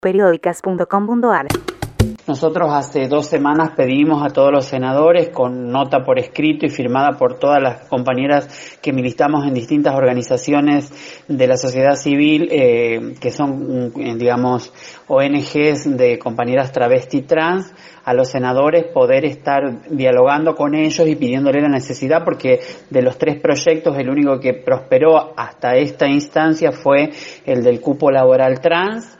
periódicas.com.ar. Nosotros hace 2 semanas pedimos a todos los senadores, con nota por escrito y firmada por todas las compañeras que militamos en distintas organizaciones de la sociedad civil, que son, digamos, ONGs de compañeras travesti trans, a los senadores poder estar dialogando con ellos y pidiéndole la necesidad, porque de los 3 proyectos el único que prosperó hasta esta instancia fue el del cupo laboral trans.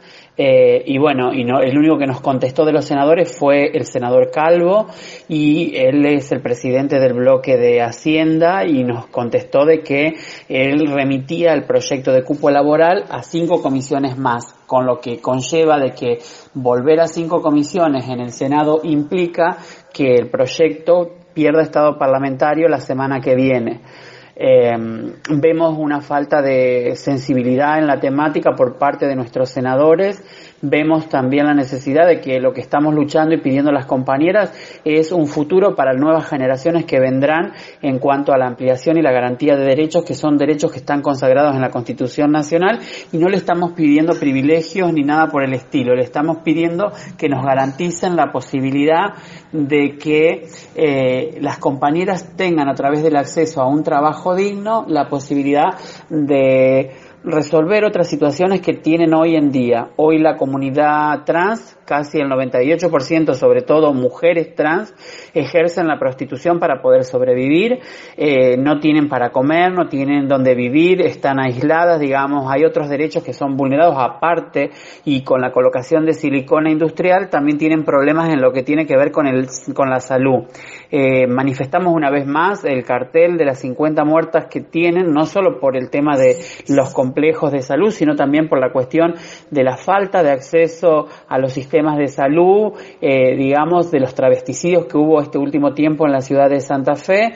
El único que nos contestó de los senadores fue el senador Calvo, y él es el presidente del bloque de Hacienda, y nos contestó de que él remitía el proyecto de cupo laboral a 5 comisiones más, con lo que conlleva de que volver a 5 comisiones en el Senado implica que el proyecto pierda estado parlamentario la semana que viene. Vemos una falta de sensibilidad en la temática por parte de nuestros senadores. Vemos también la necesidad de que lo que estamos luchando y pidiendo a las compañeras es un futuro para nuevas generaciones que vendrán en cuanto a la ampliación y la garantía de derechos, que son derechos que están consagrados en la Constitución Nacional, y no le estamos pidiendo privilegios ni nada por el estilo. Le estamos pidiendo que nos garanticen la posibilidad de que las compañeras tengan, a través del acceso a un trabajo digno, la posibilidad de resolver otras situaciones que tienen hoy en día. Hoy la comunidad trans, casi el 98%, sobre todo mujeres trans, ejercen la prostitución para poder sobrevivir, no tienen para comer, no tienen donde vivir, están aisladas, digamos. Hay otros derechos que son vulnerados aparte, y con la colocación de silicona industrial también tienen problemas en lo que tiene que ver con la salud. Manifestamos una vez más el cartel de las 50 muertas que tienen, no solo por el tema de los complejos de salud, sino también por la cuestión de la falta de acceso a los sistemas de salud, de los travesticidios que hubo este último tiempo en la ciudad de Santa Fe,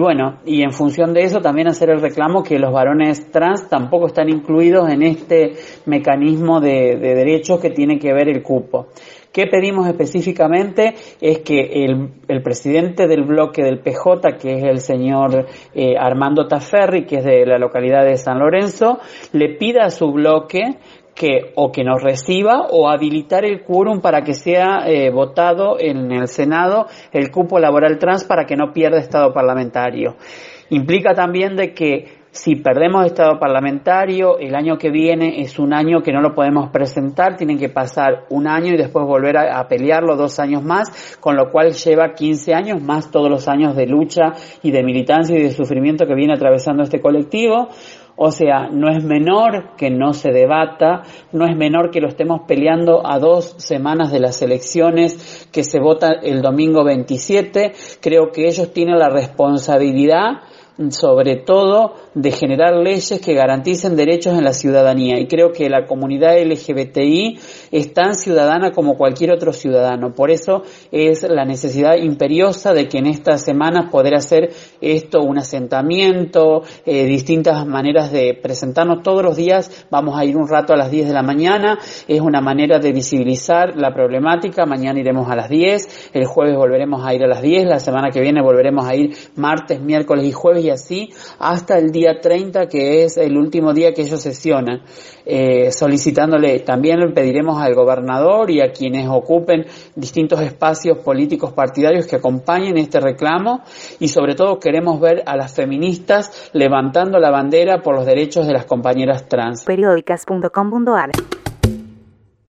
y en función de eso también hacer el reclamo que los varones trans tampoco están incluidos en este mecanismo de derechos que tiene que ver el cupo. ¿Qué pedimos específicamente? Es que el presidente del bloque del PJ, que es el señor Armando Taferri, que es de la localidad de San Lorenzo, le pida a su bloque que nos reciba o habilitar el quórum para que sea votado en el Senado el cupo laboral trans, para que no pierda estado parlamentario. Implica también de que si perdemos estado parlamentario, el año que viene es un año que no lo podemos presentar, tienen que pasar un año y después volver a pelearlo 2 años más, con lo cual lleva 15 años más todos los años de lucha y de militancia y de sufrimiento que viene atravesando este colectivo. O sea, no es menor que no se debata, no es menor que lo estemos peleando a 2 semanas de las elecciones que se vota el domingo 27. Creo que ellos tienen la responsabilidad, sobre todo, de generar leyes que garanticen derechos en la ciudadanía, y creo que la comunidad LGBTI es tan ciudadana como cualquier otro ciudadano. Por eso es la necesidad imperiosa de que en estas semanas poder hacer esto un asentamiento, distintas maneras de presentarnos todos los días. Vamos a ir un rato a las 10 de la mañana, es una manera de visibilizar la problemática. Mañana iremos a las 10, el jueves volveremos a ir a las 10, la semana que viene volveremos a ir martes, miércoles y jueves, y así hasta el día 30, que es el último día que ellos sesionan, solicitándole. También le pediremos al gobernador y a quienes ocupen distintos espacios políticos partidarios que acompañen este reclamo, y sobre todo queremos ver a las feministas levantando la bandera por los derechos de las compañeras trans. periódicas.com.ar